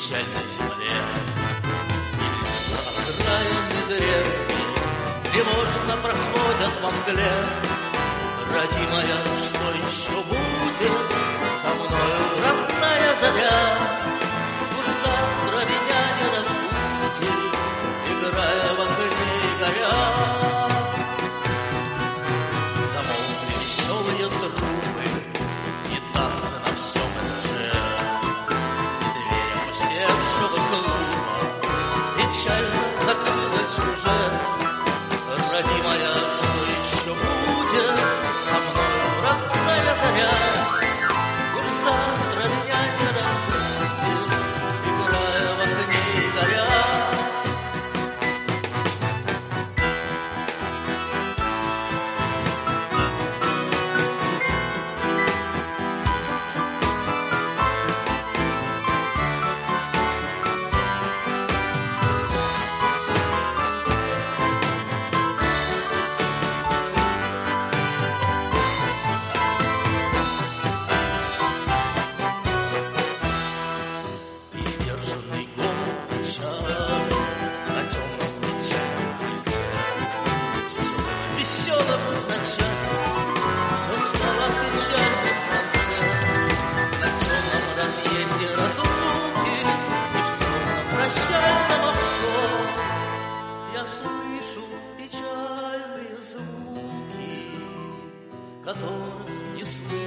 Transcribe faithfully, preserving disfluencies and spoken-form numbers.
печальной земле. Или за окраины древней тревожно проходят во мгле. Родимая, что еще будет со мною, родная заря? Уж завтра меня не разбудит, играя в огне и горя. Замолкли веселые трубы и танцы на всем этаже. Дверь опустевшего клуба печально закрылась уже. Родимая, что еще будет со мной, родная заря? Уж завтра меня не разбудит, играя в огне и горя. Издержанный голод печали на темном печальном лице. Все было веселым в начале, все стало печальным в конце. На темном разъезде разлуки и в темном прощальном авто я слышу печальные звуки, которых не слышно.